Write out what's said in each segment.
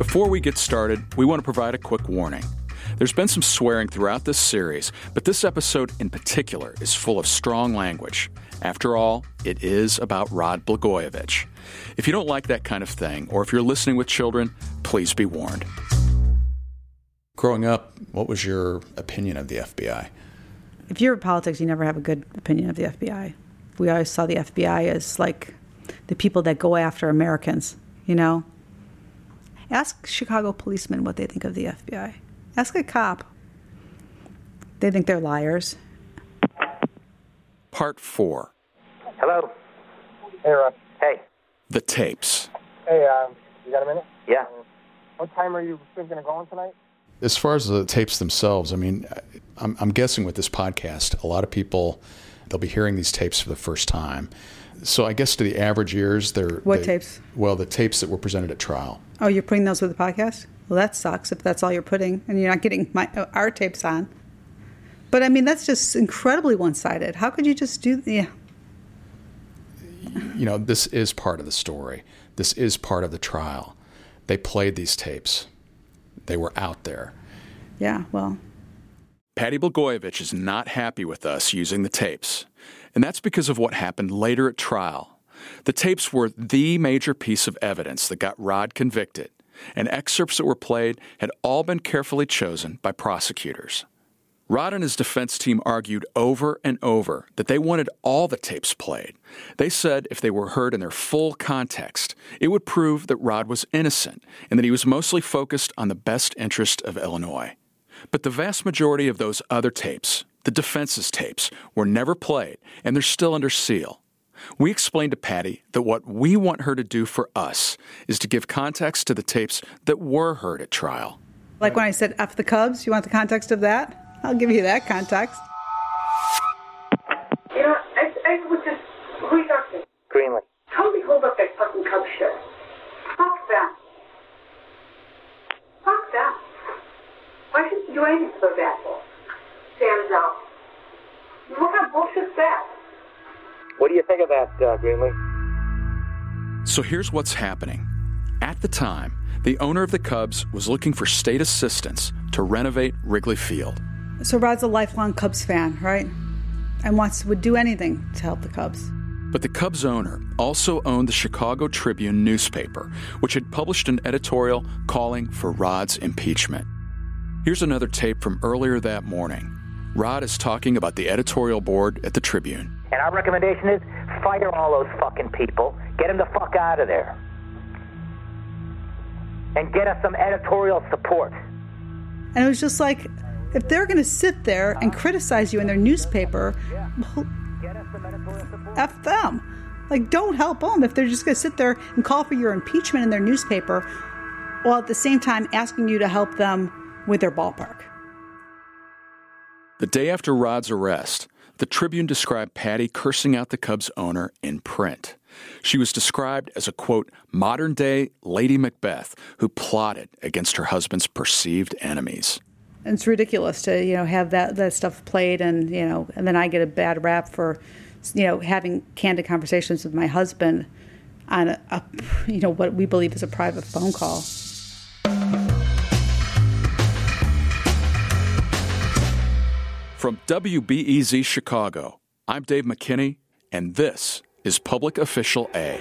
Before we get started, we want to provide a quick warning. There's been some swearing throughout this series, but this episode in particular is full of strong language. After all, it is about Rod Blagojevich. If you don't like that kind of thing, or if you're listening with children, please be warned. Growing up, what was your opinion of the FBI? If you're in politics, you never have a good opinion of the FBI. We always saw the FBI as like the people that go after Americans, you know? Ask Chicago policemen what they think of the FBI. Ask a cop. They think they're liars. Part 4. Hello. Hey, Rob. Hey. The tapes. Hey, you got a minute? Yeah. What time are you thinking of going tonight? As far as the tapes themselves, I mean, I'm guessing with this podcast, a lot of people, they'll be hearing these tapes for the first time. So I guess to the average ears, What tapes? Well, the tapes that were presented at trial. Oh, you're putting those with the podcast? Well, that sucks if that's all you're putting and you're not getting our tapes on. But, I mean, that's just incredibly one-sided. How could you just do... Yeah. You know, this is part of the story. This is part of the trial. They played these tapes. They were out there. Yeah, well... Patty Blagojevich is not happy with us using the tapes. And that's because of what happened later at trial. The tapes were the major piece of evidence that got Rod convicted, and excerpts that were played had all been carefully chosen by prosecutors. Rod and his defense team argued over and over that they wanted all the tapes played. They said if they were heard in their full context, it would prove that Rod was innocent and that he was mostly focused on the best interest of Illinois. But the vast majority of those other tapes, the defense's tapes, were never played, and they're still under seal. We explained to Patty that what we want her to do for us is to give context to the tapes that were heard at trial. Like when I said F the Cubs, you want the context of that? I'll give you that context. You know, I was just... Who are you talking to? Greenlee. Tell me hold up that fucking Cubs shit. Fuck them. Fuck them. Why should you do anything for those assholes? Sam's out. What kind of bullshit's that? What do you think of that, Greenlee? So here's what's happening. At the time, the owner of the Cubs was looking for state assistance to renovate Wrigley Field. So Rod's a lifelong Cubs fan, right? And would do anything to help the Cubs. But the Cubs owner also owned the Chicago Tribune newspaper, which had published an editorial calling for Rod's impeachment. Here's another tape from earlier that morning. Rod is talking about the editorial board at the Tribune. And our recommendation is fire all those fucking people. Get them the fuck out of there. And get us some editorial support. And it was just like, if they're going to sit there and criticize you in their newspaper, well, F them. Like, don't help them if they're just going to sit there and call for your impeachment in their newspaper, while at the same time asking you to help them with their ballpark. The day after Rod's arrest, the Tribune described Patty cursing out the Cubs owner in print. She was described as a, quote, modern-day Lady Macbeth who plotted against her husband's perceived enemies. And it's ridiculous to, have that stuff played and then I get a bad rap for, having candid conversations with my husband on a what we believe is a private phone call. From WBEZ Chicago, I'm Dave McKinney, and this is Public Official A.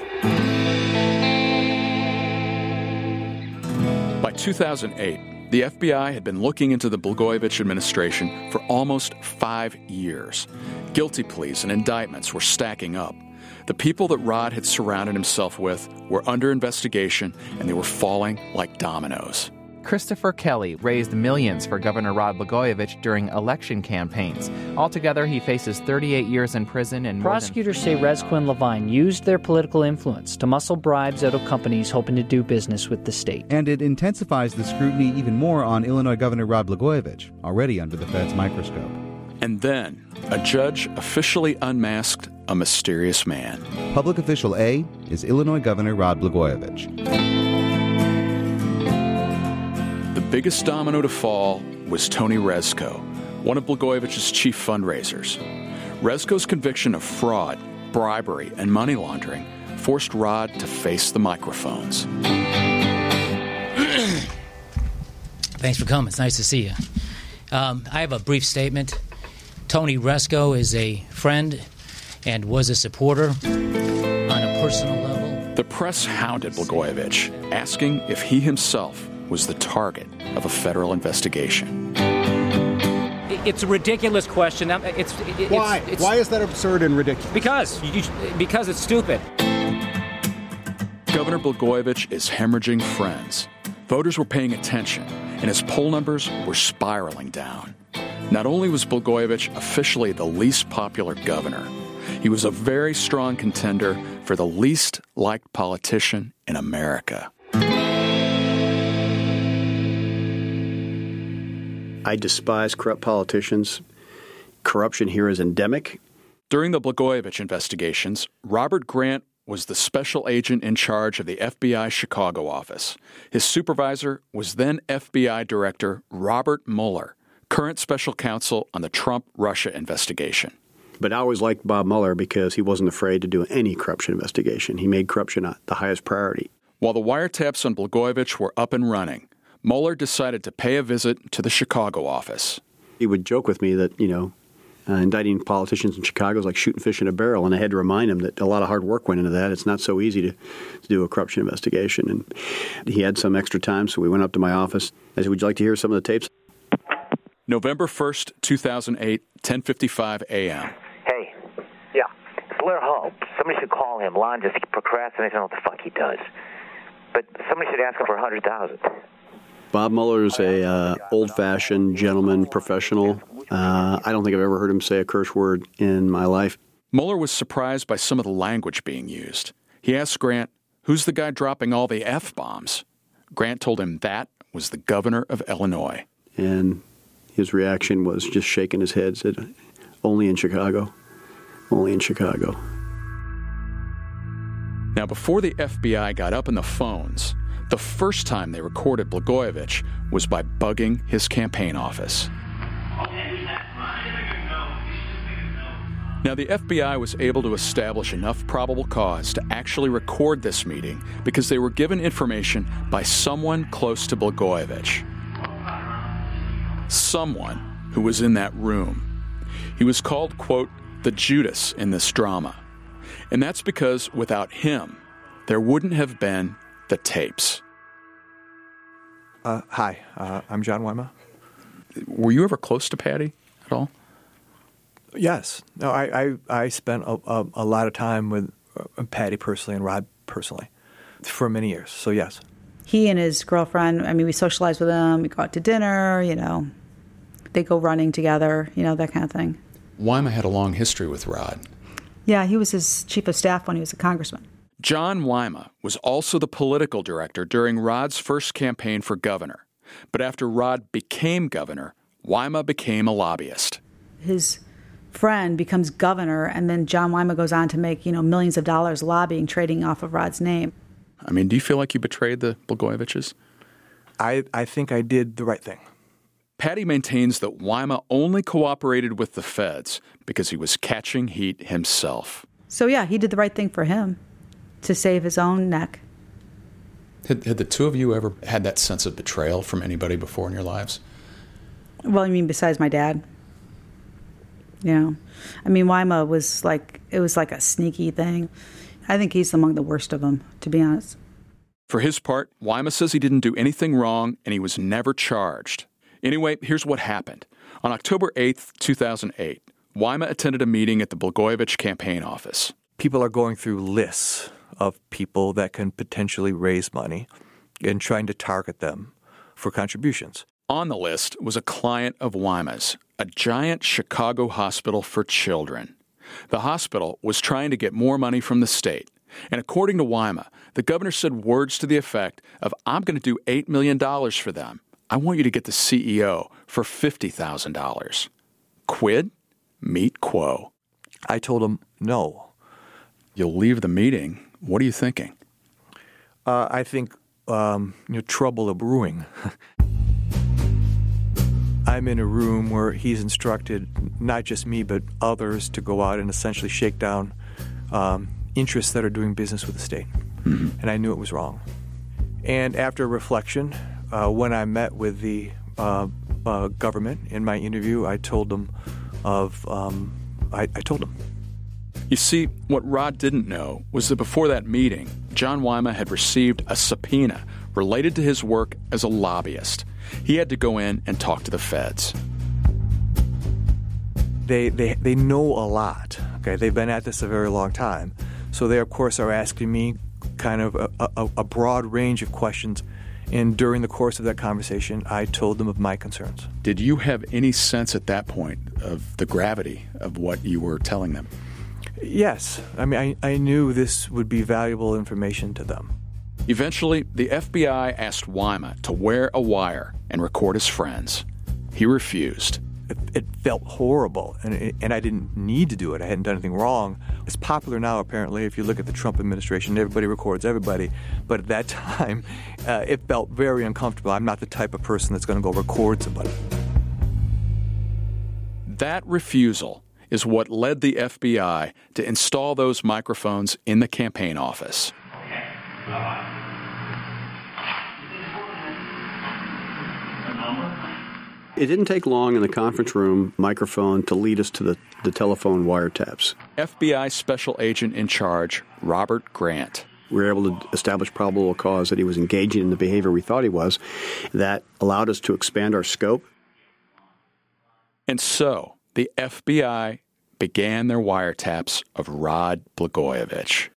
By 2008, the FBI had been looking into the Blagojevich administration for almost 5 years. Guilty pleas and indictments were stacking up. The people that Rod had surrounded himself with were under investigation, and they were falling like dominoes. Christopher Kelly raised millions for Governor Rod Blagojevich during election campaigns. Altogether, he faces 38 years in prison and prosecutors say Rezquin Levine used their political influence to muscle bribes out of companies hoping to do business with the state. And it intensifies the scrutiny even more on Illinois Governor Rod Blagojevich, already under the Fed's microscope. And then, a judge officially unmasked a mysterious man. Public Official A is Illinois Governor Rod Blagojevich. The biggest domino to fall was Tony Rezko, one of Blagojevich's chief fundraisers. Rezko's conviction of fraud, bribery, and money laundering forced Rod to face the microphones. Thanks for coming. It's nice to see you. I have a brief statement. Tony Resco is a friend and was a supporter on a personal level. The press hounded Blagojevich, asking if he himself was the target of a federal investigation. It's a ridiculous question. Why? Why is that absurd and ridiculous? Because it's stupid. Governor Blagojevich is hemorrhaging friends. Voters were paying attention, and his poll numbers were spiraling down. Not only was Blagojevich officially the least popular governor, he was a very strong contender for the least liked politician in America. I despise corrupt politicians. Corruption here is endemic. During the Blagojevich investigations, Robert Grant was the special agent in charge of the FBI Chicago office. His supervisor was then FBI Director Robert Mueller, current special counsel on the Trump-Russia investigation. But I always liked Bob Mueller because he wasn't afraid to do any corruption investigation. He made corruption the highest priority. While the wiretaps on Blagojevich were up and running, Mueller decided to pay a visit to the Chicago office. He would joke with me that, indicting politicians in Chicago is like shooting fish in a barrel, and I had to remind him that a lot of hard work went into that. It's not so easy to do a corruption investigation. And he had some extra time, so we went up to my office. I said, would you like to hear some of the tapes? November 1st, 2008, 10:55 a.m. Hey. Yeah. Blair Hull. Somebody should call him. Lon just procrastinates. I don't know what the fuck he does. But somebody should ask him for $100,000. Bob Mueller is a old-fashioned gentleman, professional. I don't think I've ever heard him say a curse word in my life. Mueller was surprised by some of the language being used. He asked Grant, who's the guy dropping all the F-bombs? Grant told him that was the governor of Illinois. And his reaction was just shaking his head, said, only in Chicago. Only in Chicago. Now, before the FBI got up in the phones, the first time they recorded Blagojevich was by bugging his campaign office. Now, the FBI was able to establish enough probable cause to actually record this meeting because they were given information by someone close to Blagojevich. Someone who was in that room. He was called, quote, the Judas in this drama. And that's because without him, there wouldn't have been the tapes. Hi, I'm John Wyma. Were you ever close to Patty at all? Yes. No, I spent a lot of time with Patty personally and Rod personally for many years, so yes. He and his girlfriend, we socialize with them, we go out to dinner, they go running together, that kind of thing. Wyma had a long history with Rod. Yeah, he was his chief of staff when he was a congressman. John Wyma was also the political director during Rod's first campaign for governor. But after Rod became governor, Wyma became a lobbyist. His friend becomes governor, and then John Wyma goes on to make, millions of dollars lobbying, trading off of Rod's name. Do you feel like you betrayed the Blagojeviches? I think I did the right thing. Patty maintains that Wyma only cooperated with the feds because he was catching heat himself. So yeah, he did the right thing for him to save his own neck. Had the two of you ever had that sense of betrayal from anybody before in your lives? Well, besides my dad? Wyma was it was like a sneaky thing. I think he's among the worst of them, to be honest. For his part, Wyma says he didn't do anything wrong and he was never charged. Anyway, here's what happened. On October 8th, 2008, Wyma attended a meeting at the Blagojevich campaign office. People are going through lists of people that can potentially raise money and trying to target them for contributions. On the list was a client of Wyma's, a giant Chicago hospital for children. The hospital was trying to get more money from the state. And according to Wyma, the governor said words to the effect of, I'm going to do $8 million for them. I want you to get the CEO for $50,000. Quid? Meet quo. I told him no. You'll leave the meeting. What are you thinking? I think trouble brewing. I'm in a room where he's instructed not just me but others to go out and essentially shake down interests that are doing business with the state. Mm-hmm. And I knew it was wrong. And after reflection, when I met with the government in my interview, I told them I told them. You see, what Rod didn't know was that before that meeting, John Wyma had received a subpoena related to his work as a lobbyist. He had to go in and talk to the feds. They know a lot. Okay, they've been at this a very long time. So they, of course, are asking me kind of a broad range of questions. And during the course of that conversation, I told them of my concerns. Did you have any sense at that point of the gravity of what you were telling them? Yes. I mean, I knew this would be valuable information to them. Eventually, the FBI asked Wyma to wear a wire and record his friends. He refused. It felt horrible, and I didn't need to do it. I hadn't done anything wrong. It's popular now, apparently. If you look at the Trump administration, everybody records everybody. But at that time, it felt very uncomfortable. I'm not the type of person that's going to go record somebody. That refusal is what led the FBI to install those microphones in the campaign office. It didn't take long in the conference room microphone to lead us to the telephone wiretaps. FBI Special Agent in Charge, Robert Grant. We were able to establish probable cause that he was engaging in the behavior we thought he was. That allowed us to expand our scope. And so the FBI began their wiretaps of Rod Blagojevich.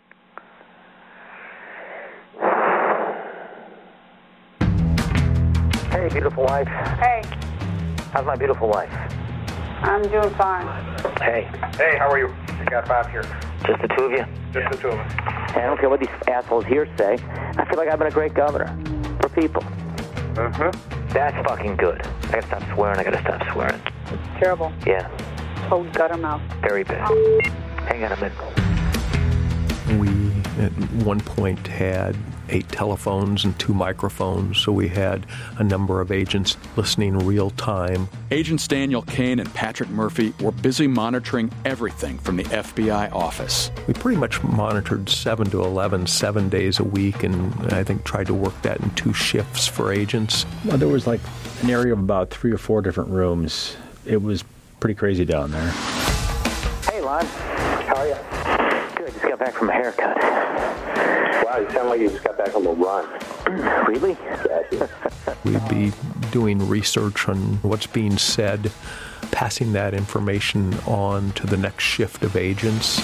Hey, beautiful wife. Hey, How's my beautiful wife? I'm doing fine. Hey. Hey, how are you? I got Bob here. Just the two of you? Just the two of us. Hey, I don't care what these assholes here say. I feel like I've been a great governor. For people. Mm-hmm. That's fucking good. I gotta stop swearing. It's terrible. Yeah. Toad gutter mouth. Very bad. Hang on a minute. We, at one point, had 8 telephones and 2 microphones, so we had a number of agents listening real time. Agents Daniel Kane and Patrick Murphy were busy monitoring everything from the FBI office. We pretty much monitored 7 to 11, 7 days a week, and I think tried to work that in 2 shifts for agents. Well, there was like an area of about 3 or 4 different rooms. It was pretty crazy down there. Hey, Lon. How are you? Good. I just got back from a haircut. Wow, you sound like you just got back on the run. Really? We'd be doing research on what's being said, passing that information on to the next shift of agents.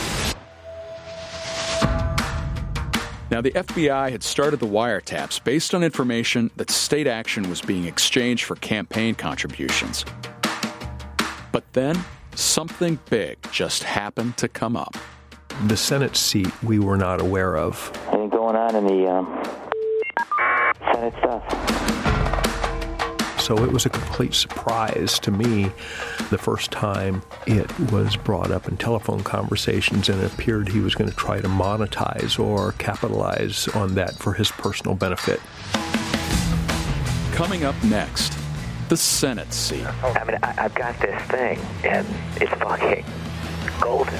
Now, the FBI had started the wiretaps based on information that state action was being exchanged for campaign contributions. But then, something big just happened to come up. The Senate seat we were not aware of. Anything going on in the Senate stuff? So it was a complete surprise to me the first time it was brought up in telephone conversations, and it appeared he was going to try to monetize or capitalize on that for his personal benefit. Coming up next, the Senate seat. I mean, I've got this thing, and it's fucking golden.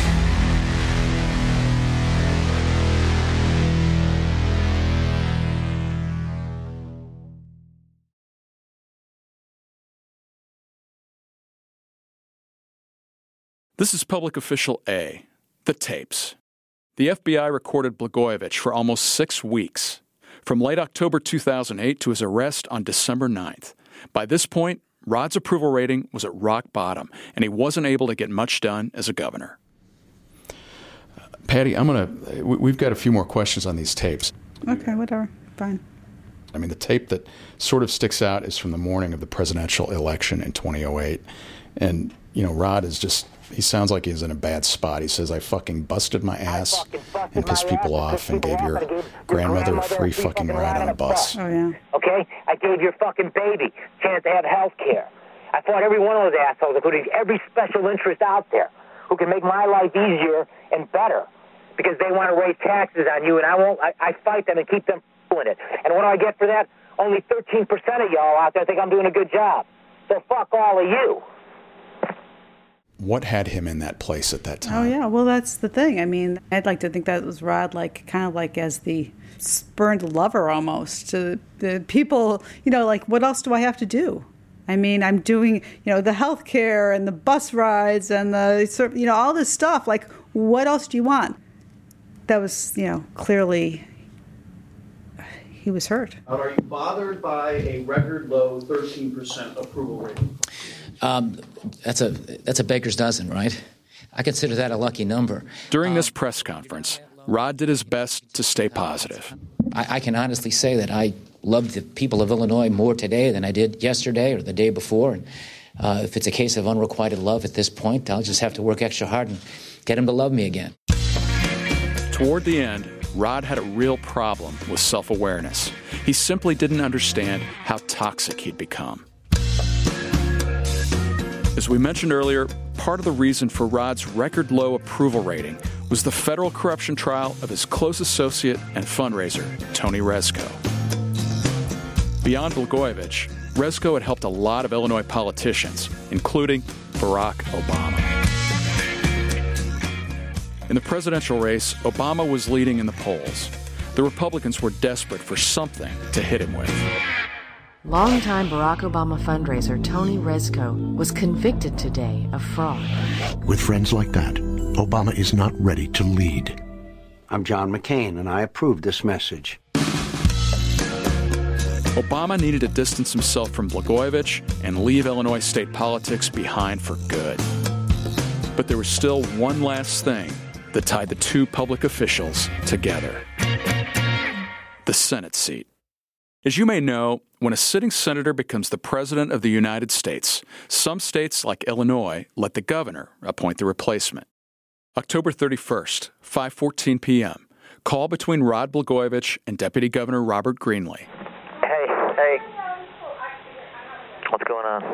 This is Public Official A, the tapes. The FBI recorded Blagojevich for almost 6 weeks, from late October 2008 to his arrest on December 9th. By this point, Rod's approval rating was at rock bottom, and he wasn't able to get much done as a governor. Patty, we've got a few more questions on these tapes. Okay, whatever. Fine. I mean, the tape that sort of sticks out is from the morning of the presidential election in 2008. And, you know, Rod is just, he sounds like he's in a bad spot. He says, I fucking busted my ass and pissed people off and gave your grandmother a free fucking ride on a bus. Oh, yeah. Okay? I gave your fucking baby a chance to have health care. I fought every one of those assholes, including every special interest out there, who can make my life easier and better because they want to raise taxes on you, and I fight them and keep them doing it. And what do I get for that? Only 13% of y'all out there think I'm doing a good job. So fuck all of you. what had him in that place at that time? Oh, yeah. Well, that's the thing. I mean, I'd like to think that was Rod, like, kind of like as the spurned lover almost to the people, you know, like, what else do I have to do? I mean, I'm doing, you know, the health care and the bus rides and the, you know, all this stuff. Like, what else do you want? That was, you know, clearly he was hurt. Are you bothered by a record low 13% approval rating? That's a baker's dozen, right? I consider that a lucky number. During this press conference, Rod did his best to stay positive. I can honestly say that I love the people of Illinois more today than I did yesterday or the day before. And if it's a case of unrequited love at this point, I'll just have to work extra hard and get them to love me again. Toward the end, Rod had a real problem with self-awareness. He simply didn't understand how toxic he'd become. As we mentioned earlier, part of the reason for Rod's record-low approval rating was the federal corruption trial of his close associate and fundraiser, Tony Rezko. Beyond Blagojevich, Rezko had helped a lot of Illinois politicians, including Barack Obama. In the presidential race, Obama was leading in the polls. The Republicans were desperate for something to hit him with. Longtime Barack Obama fundraiser Tony Rezko was convicted today of fraud. With friends like that, Obama is not ready to lead. I'm John McCain, and I approve this message. Obama needed to distance himself from Blagojevich and leave Illinois state politics behind for good. But there was still one last thing that tied the two public officials together: the Senate seat. As you may know, when a sitting senator becomes the president of the United States, some states, like Illinois, let the governor appoint the replacement. October 31st, 5:14 p.m., call between Rod Blagojevich and Deputy Governor Robert Greenlee. Hey. What's going on?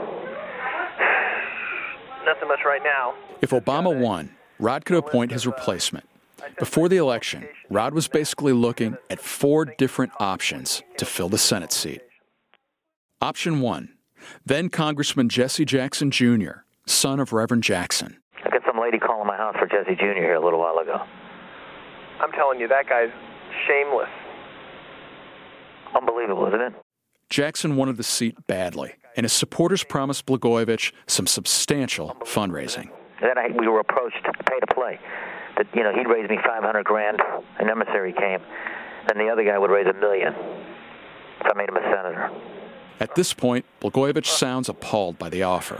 Nothing much right now. If Obama won, Rod could appoint his replacement. Before the election, Rod was basically looking at 4 different options to fill the Senate seat. Option 1, then Congressman Jesse Jackson Jr., son of Reverend Jackson. I got some lady calling my house for Jesse Jr. here a little while ago. I'm telling you, that guy's shameless. Unbelievable, isn't it? Jackson wanted the seat badly, and his supporters promised Blagojevich some substantial fundraising. Then we were approached to pay to play. That, you know, he'd raise me $500,000. An emissary came. Then the other guy would raise $1 million if I made him a senator. At this point, Blagojevich sounds appalled by the offer.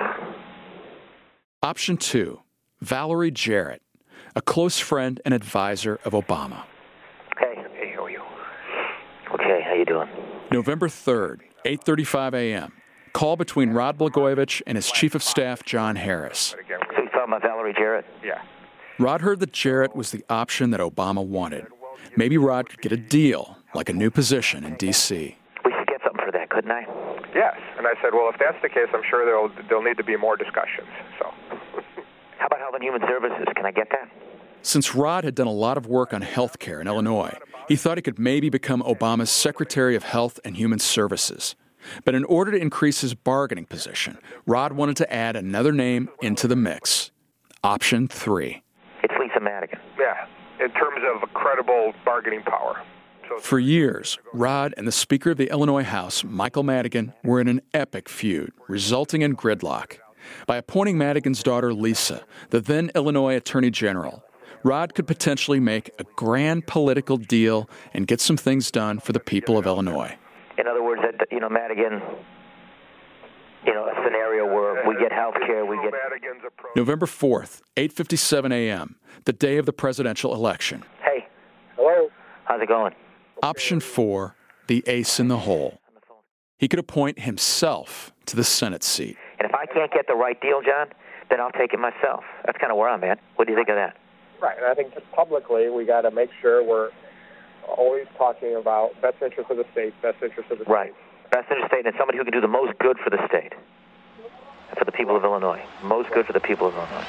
Option 2, Valerie Jarrett, a close friend and advisor of Obama. Hey, how are you? Okay, how you doing? November 3rd, 8:35 a.m., call between Rod Blagojevich and his chief of staff, John Harris. So you talking about Valerie Jarrett? Yeah. Rod heard that Jarrett was the option that Obama wanted. Maybe Rod could get a deal, like a new position in D.C. We should get something for that, couldn't I? Yes. And I said, well, if that's the case, I'm sure there'll need to be more discussions. So. How about Health and Human Services? Can I get that? Since Rod had done a lot of work on health care in Illinois, he thought he could maybe become Obama's Secretary of Health and Human Services. But in order to increase his bargaining position, Rod wanted to add another name into the mix. Option 3. It's Lisa Madigan. Yeah, in terms of a credible bargaining power. For years, Rod and the Speaker of the Illinois House, Michael Madigan, were in an epic feud, resulting in gridlock. By appointing Madigan's daughter, Lisa, the then Illinois Attorney General, Rod could potentially make a grand political deal and get some things done for the people of Illinois. In other words, that, you know, Madigan, you know, a scenario where we get health care, we get... November 4th, 8:57 a.m., the day of the presidential election. Hey. Hello. How's it going? Option 4, the ace in the hole. He could appoint himself to the Senate seat. And if I can't get the right deal, John, then I'll take it myself. That's kind of where I'm at. What do you think of that? Right, and I think just publicly we got to make sure we're always talking about best interest of the state, best interest of the state. Right, best interest of the state, and somebody who can do the most good for the state, for the people of Illinois. Most good for the people of Illinois.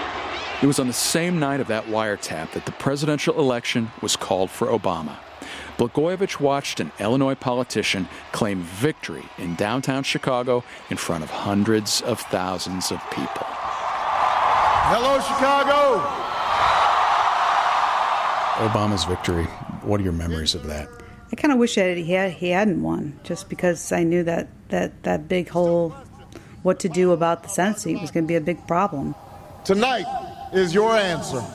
It was on the same night of that wiretap that the presidential election was called for Obama. Blagojevich watched an Illinois politician claim victory in downtown Chicago in front of hundreds of thousands of people. Hello, Chicago! Obama's victory, what are your memories of that? I kind of wish that he hadn't won, just because I knew that big whole what to do about the Senate seat was going to be a big problem. Tonight is your answer.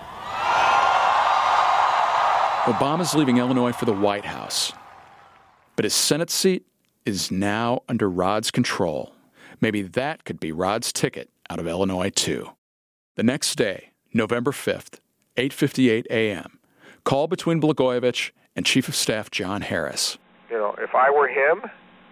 Obama's leaving Illinois for the White House. But his Senate seat is now under Rod's control. Maybe that could be Rod's ticket out of Illinois, too. The next day, November 5th, 8:58 a.m., call between Blagojevich and Chief of Staff John Harris. You know, if I were him,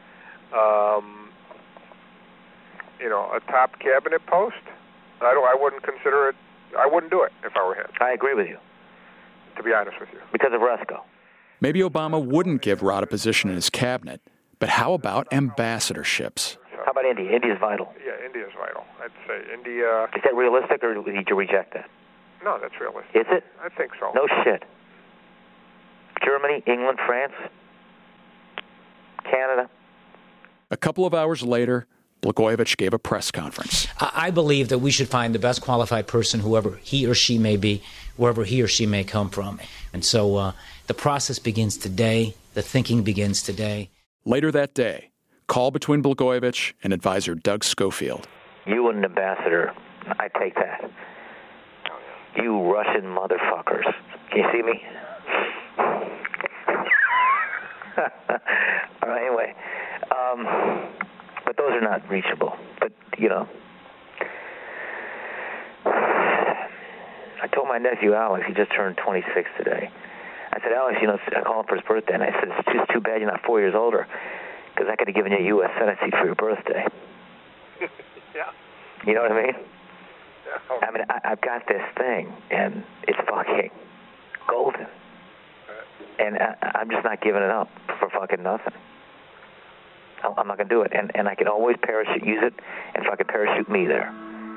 a top cabinet post, I wouldn't consider it. I wouldn't do it if I were him. I agree with you. To be honest with you. Because of Resco. Maybe Obama wouldn't give Rod a position in his cabinet, but how about ambassadorships? How about India? India's vital. Yeah, India's vital. I'd say India... Is that realistic, or would you reject that? No, that's realistic. Is it? I think so. No shit. Germany, England, France, Canada. A couple of hours later, Blagojevich gave a press conference. I believe that we should find the best qualified person, whoever he or she may be, wherever he or she may come from. And so the process begins today. The thinking begins today. Later that day, call between Blagojevich and advisor Doug Schofield. You and an ambassador, I take that. You Russian motherfuckers. Can you see me? All right, anyway. But those are not reachable. But, I told my nephew Alex, he just turned 26 today. I said, Alex, I called him for his birthday, and I said, it's just too bad you're not 4 years older, because I could have given you a U.S. Senate seat for your birthday. Yeah. You know what I mean? Yeah. I mean, I've got this thing, and it's fucking golden. And I'm just not giving it up for fucking nothing. I'm not going to do it. And I can always use it, and fucking parachute me there.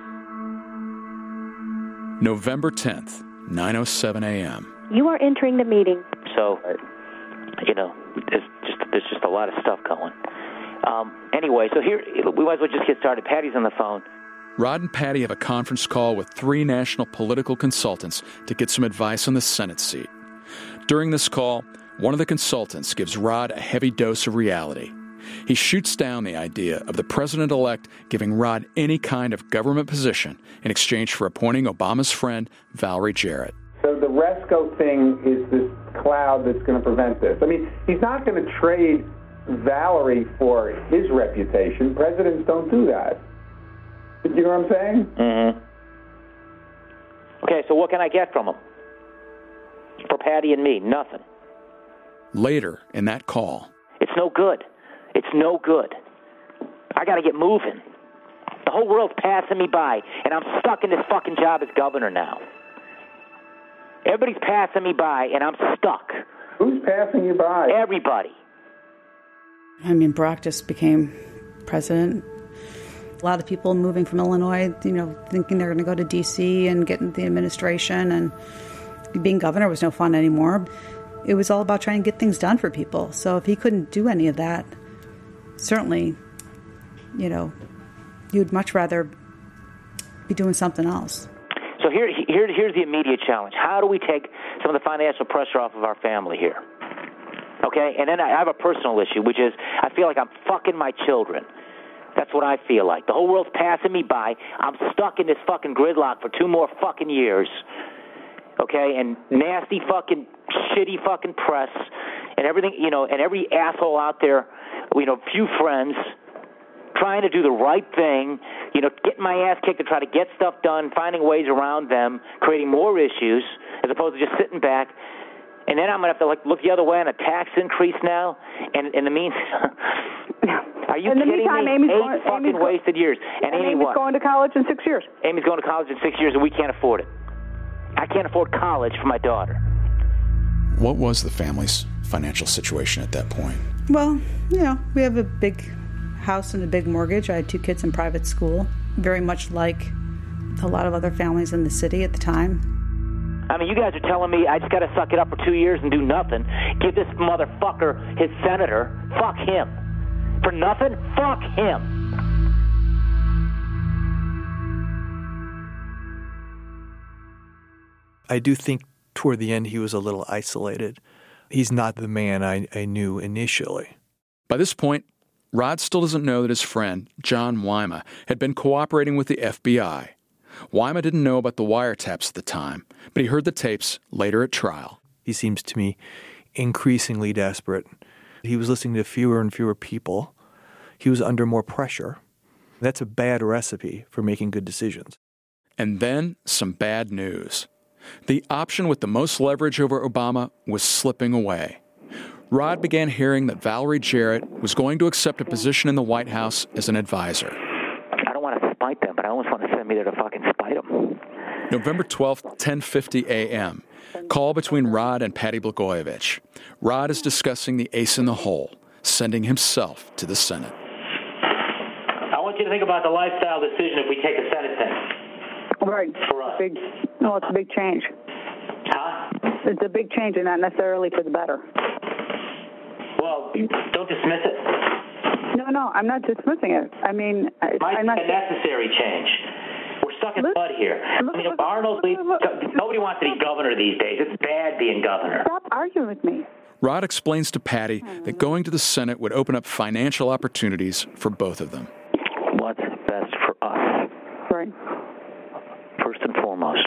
November 10th, 9:07 a.m. You are entering the meeting. So, there's just a lot of stuff going. Anyway, so here, we might as well just get started. Patty's on the phone. Rod and Patty have a conference call with 3 national political consultants to get some advice on the Senate seat. During this call, one of the consultants gives Rod a heavy dose of reality. He shoots down the idea of the president-elect giving Rod any kind of government position in exchange for appointing Obama's friend, Valerie Jarrett. So the Resco thing is this cloud that's going to prevent this. I mean, he's not going to trade Valerie for his reputation. Presidents don't do that. You know what I'm saying? Mm-hmm. Okay, so what can I get from him? For Patty and me, nothing. Later in that call. It's no good. It's no good. I got to get moving. The whole world's passing me by, and I'm stuck in this fucking job as governor now. Everybody's passing me by, and I'm stuck. Who's passing you by? Everybody. I mean, Barack just became president. A lot of people moving from Illinois, thinking they're going to go to D.C. and get into the administration, and being governor was no fun anymore. It was all about trying to get things done for people. So if he couldn't do any of that, certainly, you'd much rather be doing something else. So here's the immediate challenge. How do we take some of the financial pressure off of our family here? Okay? And then I have a personal issue, which is I feel like I'm fucking my children. That's what I feel like. The whole world's passing me by. I'm stuck in this fucking gridlock for 2 more fucking years. Okay? And nasty fucking shitty fucking press and everything, and every asshole out there, few friends, trying to do the right thing, getting my ass kicked to try to get stuff done, finding ways around them, creating more issues, as opposed to just sitting back. And then I'm going to have to look the other way on a tax increase now. And in the meantime, are you kidding me? Amy's fucking wasted years. And Amy Amy's going to college in 6 years. Amy's going to college in 6 years, and we can't afford it. I can't afford college for my daughter. What was the family's financial situation at that point? Well, we have a big house and a big mortgage. I had 2 kids in private school, very much like a lot of other families in the city at the time. I mean, you guys are telling me I just got to suck it up for 2 years and do nothing. Give this motherfucker his senator. Fuck him. For nothing? Fuck him. I do think toward the end he was a little isolated. He's not the man I knew initially. By this point, Rod still doesn't know that his friend, John Wyma, had been cooperating with the FBI. Wyma didn't know about the wiretaps at the time, but he heard the tapes later at trial. He seems to me increasingly desperate. He was listening to fewer and fewer people. He was under more pressure. That's a bad recipe for making good decisions. And then some bad news. The option with the most leverage over Obama was slipping away. Rod began hearing that Valerie Jarrett was going to accept a position in the White House as an advisor. I don't want to spite them, but I almost want to send me there to fucking spite them. November 12th, 10:50 a.m. Call between Rod and Patty Blagojevich. Rod is discussing the ace in the hole, sending himself to the Senate. I want you to think about the lifestyle decision if we take a Senate thing. Right. For us. It's a big change. Huh? It's a big change and not necessarily for the better. Well, don't dismiss it. No, I'm not dismissing it. I mean, I'm not a necessary change. We're stuck in mud here. Arnold, nobody wants to be governor these days. It's bad being governor. Stop arguing with me. Rod explains to Patty that going to the Senate would open up financial opportunities for both of them. What's best for us? Right. First and foremost,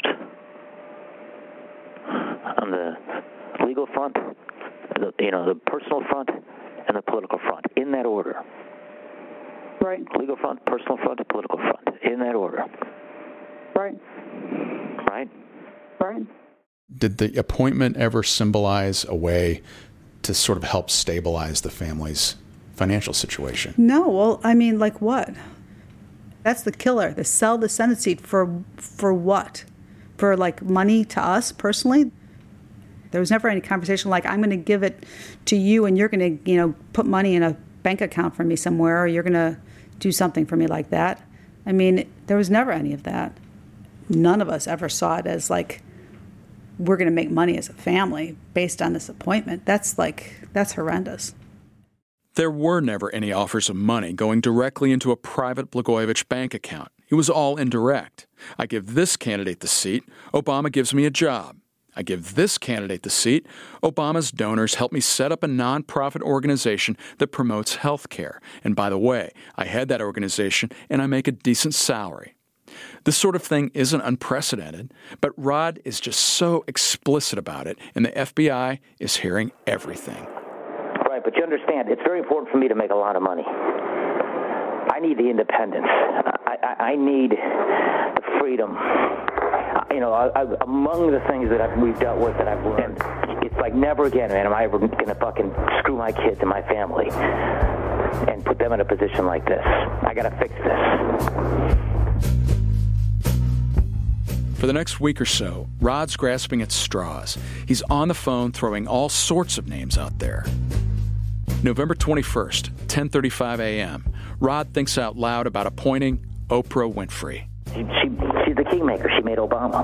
on the legal front, the personal front, and the political front, in that order. Right. Legal front, personal front, and political front, in that order. Right. Right? Right. Did the appointment ever symbolize a way to sort of help stabilize the family's financial situation? No, well, I mean, like what? That's the killer. They sell the Senate seat for what? For like money to us personally? There was never any conversation like, I'm going to give it to you and you're going to, put money in a bank account for me somewhere, or you're going to do something for me like that. I mean, there was never any of that. None of us ever saw it as like, we're going to make money as a family based on this appointment. That's horrendous. There were never any offers of money going directly into a private Blagojevich bank account. It was all indirect. I give this candidate the seat, Obama gives me a job. I give this candidate the seat, Obama's donors help me set up a nonprofit organization that promotes health care. And by the way, I head that organization and I make a decent salary. This sort of thing isn't unprecedented, but Rod is just so explicit about it, and the FBI is hearing everything. Right, but you understand, it's very important for me to make a lot of money. I need the independence. I need the freedom. Among the things that we've dealt with that I've learned, it's like never again, man, am I ever going to fucking screw my kids and my family and put them in a position like this. I got to fix this. For the next week or so, Rod's grasping at straws. He's on the phone throwing all sorts of names out there. November 21st, 10:35 a.m., Rod thinks out loud about appointing Oprah Winfrey. She's the kingmaker. She made Obama.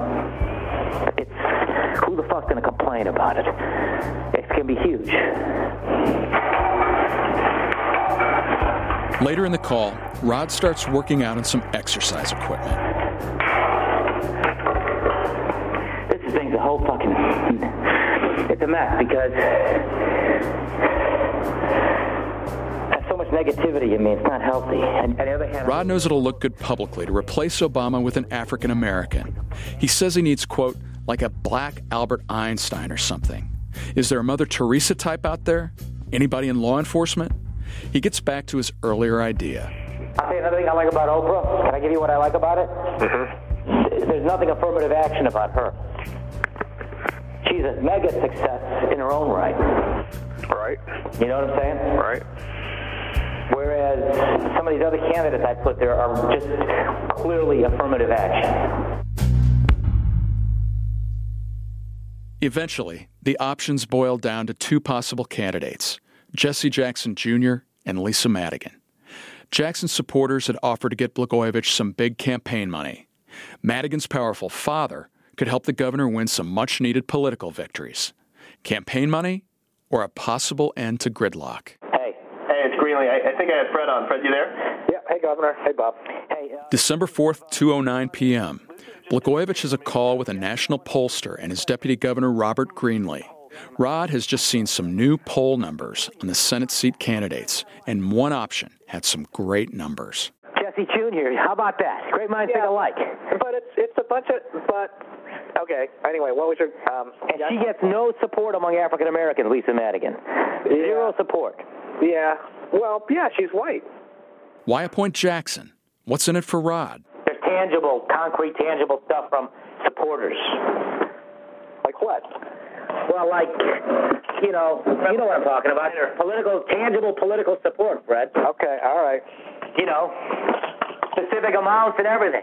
Who the fuck's going to complain about it? It's going to be huge. Later in the call, Rod starts working out on some exercise equipment. This thing's a whole fucking... It's a mess because... so much negativity in me. It's not healthy. And on the other hand, Rod knows it'll look good publicly to replace Obama with an African American. He says he needs, quote, like a black Albert Einstein or something. Is there a Mother Teresa type out there? Anybody in law enforcement? He gets back to his earlier idea. I'll tell you another thing I like about Oprah. Can I give you what I like about it? Mm-hmm. There's nothing affirmative action about her. She's a mega success in her own right. Right. You know what I'm saying? Right. Whereas some of these other candidates I put there are just clearly affirmative action. Eventually, the options boiled down to two possible candidates, Jesse Jackson Jr. and Lisa Madigan. Jackson's supporters had offered to get Blagojevich some big campaign money. Madigan's powerful father could help the governor win some much-needed political victories. Campaign money or a possible end to gridlock. Hey, it's Greenlee. I think I had Fred on. Fred, you there? Yeah. Hey, Governor. Hey, Bob. Hey. December 4th, 2:09 p.m. Blagojevich has a call with a national pollster and his deputy governor, Robert Greenlee. Rod has just seen some new poll numbers on the Senate seat candidates, and one option had some great numbers. Jesse Jr., how about that? Great minds think alike. But it's a bunch of, okay. Anyway, what was your, And she gets no support among African Americans, Lisa Madigan. Zero support. Yeah. Well, yeah, she's white. Why appoint Jackson? What's in it for Rod? There's tangible, concrete, tangible stuff from supporters. Like what? Well, like, you know what I'm talking about. Tangible political support, Fred. Okay, all right. You know, specific amounts and everything.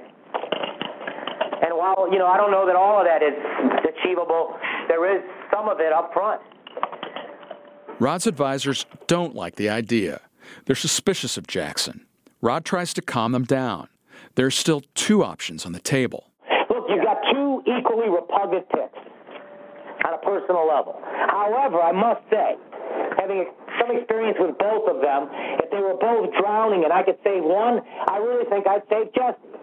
And while, I don't know that all of that is achievable, there is some of it up front. Rod's advisors don't like the idea. They're suspicious of Jackson. Rod tries to calm them down. There's still two options on the table. Look, you've got two equally repugnant picks on a personal level. However, I must say, having some experience with both of them, if they were both drowning and I could save one, I really think I'd save Jesse.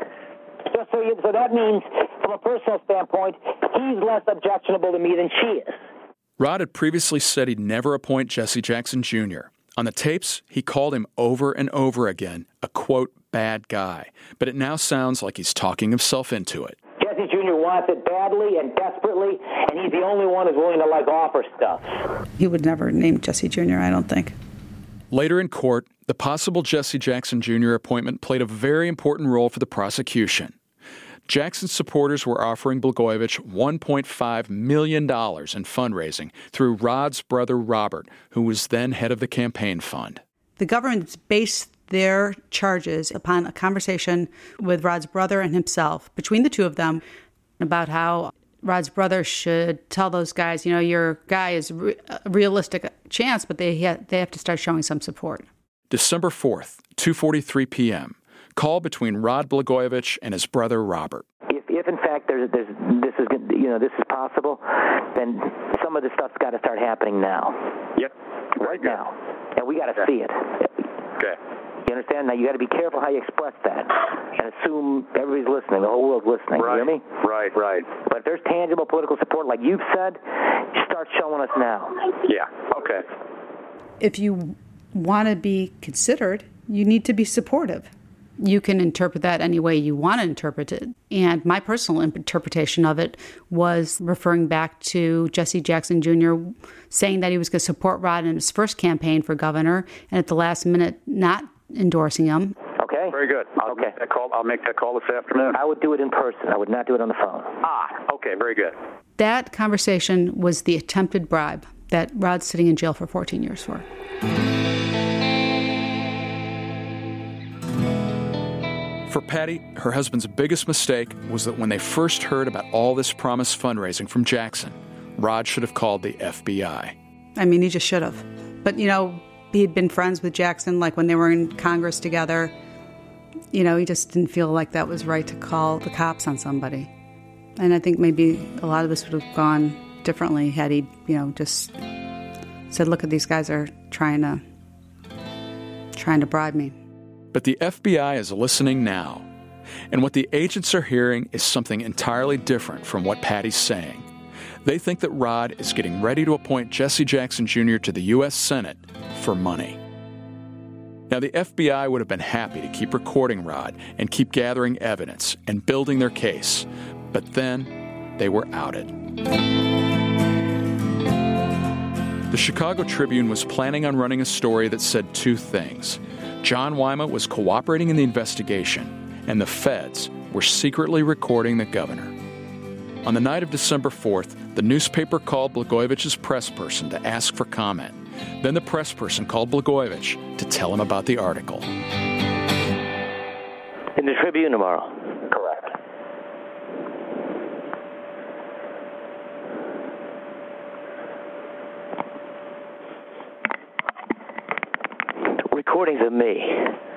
So that means, from a personal standpoint, he's less objectionable to me than she is. Rod had previously said he'd never appoint Jesse Jackson Jr. On the tapes, he called him over and over again a, quote, bad guy. But it now sounds like he's talking himself into it. Jesse Jr. wants it badly and desperately, and he's the only one who's willing to, offer stuff. He would never name Jesse Jr., I don't think. Later in court, the possible Jesse Jackson Jr. appointment played a very important role for the prosecution. Jackson's supporters were offering Blagojevich $1.5 million in fundraising through Rod's brother Robert, who was then head of the campaign fund. The government based their charges upon a conversation with Rod's brother and himself, between the two of them, about how Rod's brother should tell those guys, your guy is a realistic chance, but they have to start showing some support. December 4th, 2:43 p.m. Call between Rod Blagojevich and his brother Robert. If in fact this is possible, then some of this stuff's got to start happening now. Yep. Right now, and we got to see it. Okay. You understand? Now you got to be careful how you express that, and assume everybody's listening, the whole world's listening. Right. You hear me? Right. But if there's tangible political support, like you've said, start showing us now. Yeah. Okay. If you want to be considered, you need to be supportive. You can interpret that any way you want to interpret it. And my personal interpretation of it was referring back to Jesse Jackson Jr. saying that he was going to support Rod in his first campaign for governor, and at the last minute not endorsing him. Okay. Very good. I'll make that call this afternoon. I would do it in person. I would not do it on the phone. Okay. Very good. That conversation was the attempted bribe that Rod's sitting in jail for 14 years for. For Patty, her husband's biggest mistake was that when they first heard about all this promised fundraising from Jackson, Rod should have called the FBI. I mean, he just should have. But, he had been friends with Jackson, like when they were in Congress together. He just didn't feel like that was right to call the cops on somebody. And I think maybe a lot of this would have gone differently had he, just said, look, these guys are trying to bribe me. But the FBI is listening now. And what the agents are hearing is something entirely different from what Patty's saying. They think that Rod is getting ready to appoint Jesse Jackson Jr. to the U.S. Senate for money. Now, the FBI would have been happy to keep recording Rod and keep gathering evidence and building their case. But then they were outed. The Chicago Tribune was planning on running a story that said two things. John Wyma was cooperating in the investigation, and the feds were secretly recording the governor. On the night of December 4th, the newspaper called Blagojevich's press person to ask for comment. Then the press person called Blagojevich to tell him about the article. In the Tribune tomorrow. Correct. Recordings of me.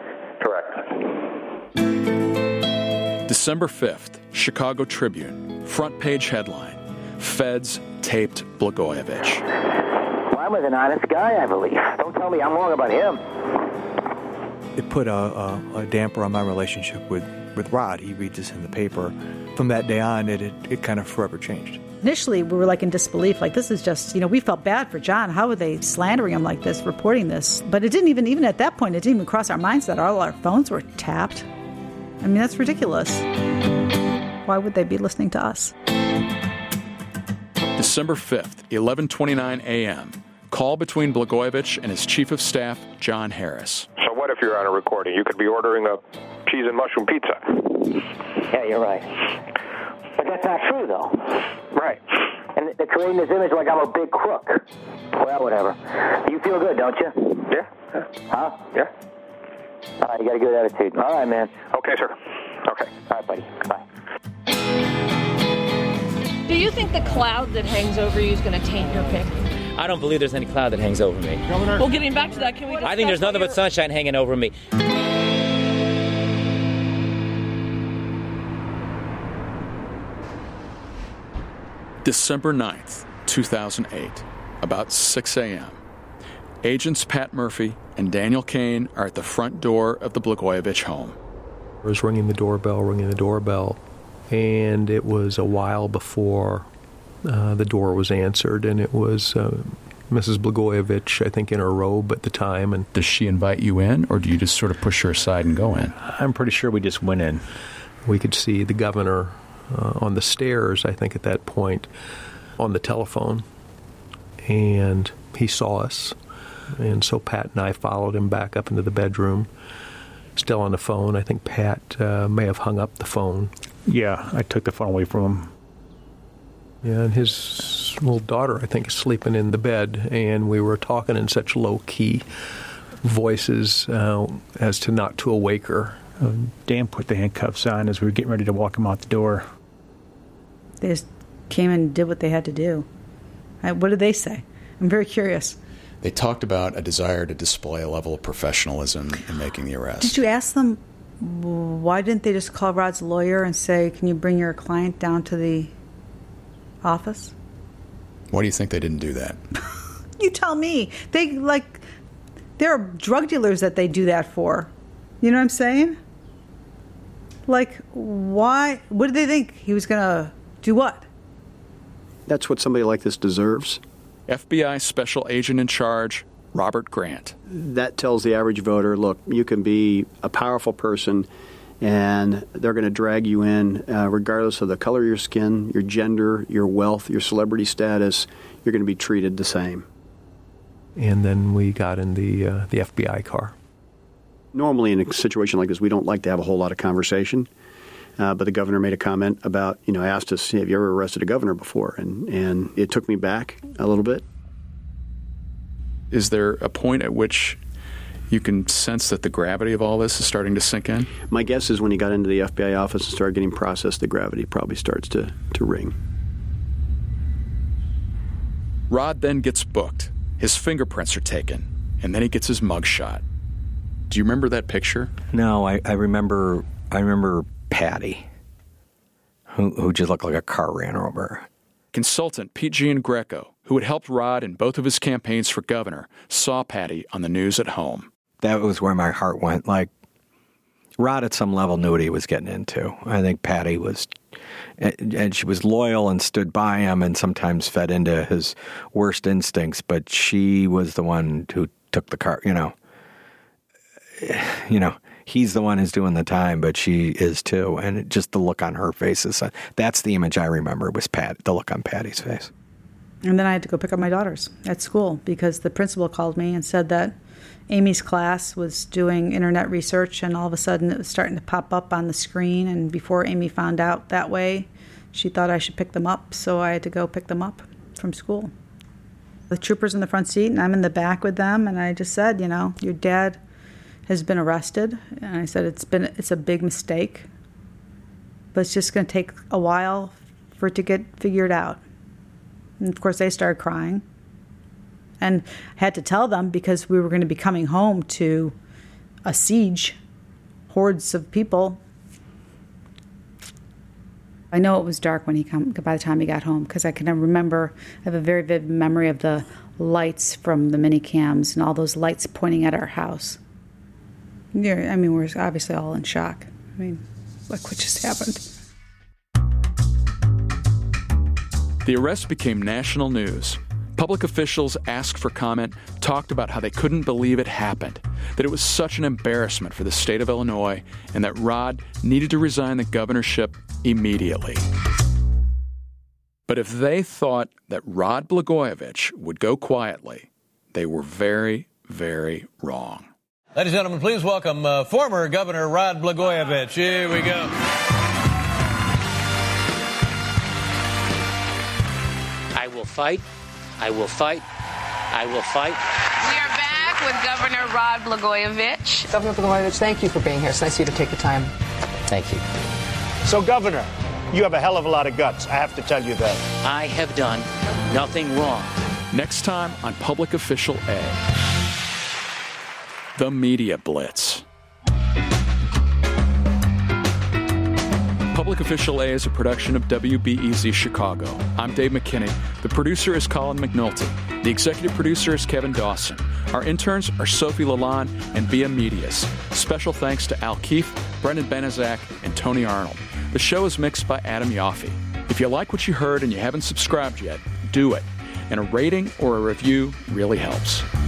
Correct. December 5th, Chicago Tribune. Front page headline, Feds taped Blagojevich. Well, was an honest guy, I believe. Don't tell me I'm wrong about him. It put a damper on my relationship with Rod. He reads this in the paper. From that day on, it kind of forever changed. Initially, we were like in disbelief, like this is just, we felt bad for John. How were they slandering him like this, reporting this? But it didn't even at that point, it didn't even cross our minds that all our phones were tapped. I mean, that's ridiculous. Why would they be listening to us? December 5th, 11:29 a.m. Call between Blagojevich and his chief of staff, John Harris. So what if you're on a recording? You could be ordering a cheese and mushroom pizza. Yeah, you're right. But that's not true, though. Right. And they're creating this image like I'm a big crook. Well, whatever. You feel good, don't you? Yeah. Huh? Yeah. All right, you got a good attitude. All right, man. Okay, sir. Okay. All right, buddy. Bye. Do you think the cloud that hangs over you is going to taint your pick? I don't believe there's any cloud that hangs over me. Governor? Well, getting back to that, can we discuss I think there's nothing but sunshine hanging over me. December 9th, 2008, about 6 a.m. Agents Pat Murphy and Daniel Kane are at the front door of the Blagojevich home. I was ringing the doorbell, and it was a while before the door was answered, and it was Mrs. Blagojevich, I think, in her robe at the time. And does she invite you in, or do you just sort of push her aside and go in? I'm pretty sure we just went in. We could see the governor on the stairs, I think, at that point, on the telephone, and he saw us. And so Pat and I followed him back up into the bedroom, still on the phone. I think Pat may have hung up the phone. Yeah, I took the phone away from him. Yeah, and his little daughter, I think, is sleeping in the bed, and we were talking in such low-key voices as to not to awake her. Dan put the handcuffs on as we were getting ready to walk him out the door. They just came and did what they had to do. What did they say? I'm very curious. They talked about a desire to display a level of professionalism in making the arrest. Did you ask them why didn't they just call Rod's lawyer and say, can you bring your client down to the office? Why do you think they didn't do that? You tell me. There are drug dealers that they do that for. You know what I'm saying? Like, why? What did they think? He was going to do what? That's what somebody like this deserves. FBI Special Agent in Charge, Robert Grant. That tells the average voter, look, you can be a powerful person, and they're going to drag you in regardless of the color of your skin, your gender, your wealth, your celebrity status. You're going to be treated the same. And then we got in the FBI car. Normally in a situation like this, we don't like to have a whole lot of conversation. But the governor made a comment about, asked us, have you ever arrested a governor before? And it took me back a little bit. Is there a point at which you can sense that the gravity of all this is starting to sink in? My guess is when he got into the FBI office and started getting processed, the gravity probably starts to ring. Rod then gets booked. His fingerprints are taken, and then he gets his mugshot. Do you remember that picture? No, I remember Patty, who just looked like a car ran over. Consultant Pete Giangreco, who had helped Rod in both of his campaigns for governor, saw Patty on the news at home. That was where my heart went. Like, Rod at some level knew what he was getting into. I think Patty was, and she was loyal and stood by him and sometimes fed into his worst instincts, but she was the one who took the car, he's the one who's doing the time, but she is too. And just the look on her face, that's the image I remember, was the look on Patty's face. And then I had to go pick up my daughters at school because the principal called me and said that Amy's class was doing internet research, and all of a sudden it was starting to pop up on the screen. And before Amy found out that way, she thought I should pick them up, so I had to go pick them up from school. The troopers in the front seat, and I'm in the back with them, and I just said, your dad has been arrested, and I said it's a big mistake, but it's just going to take a while for it to get figured out. And of course they started crying, and I had to tell them because we were going to be coming home to a siege, hordes of people. I know it was dark when by the time he got home, because I can remember, I have a very vivid memory of the lights from the mini cams and all those lights pointing at our house. Yeah, I mean, we're obviously all in shock. I mean, look what just happened. The arrest became national news. Public officials asked for comment, talked about how they couldn't believe it happened, that it was such an embarrassment for the state of Illinois, and that Rod needed to resign the governorship immediately. But if they thought that Rod Blagojevich would go quietly, they were very, very wrong. Ladies and gentlemen, please welcome former Governor Rod Blagojevich. Here we go. I will fight. I will fight. I will fight. We are back with Governor Rod Blagojevich. Governor Blagojevich, thank you for being here. It's nice of you to take the time. Thank you. So, Governor, you have a hell of a lot of guts. I have to tell you that. I have done nothing wrong. Next time on Public Official A, the Media Blitz. Public Official A is a production of WBEZ Chicago. I'm Dave McKinney. The producer is Colin McNulty. The executive producer is Kevin Dawson. Our interns are Sophie Lalonde and Bia Medias. Special thanks to Al Keefe, Brendan Benazak, and Tony Arnold. The show is mixed by Adam Yaffe. If you like what you heard and you haven't subscribed yet, do it. And a rating or a review really helps.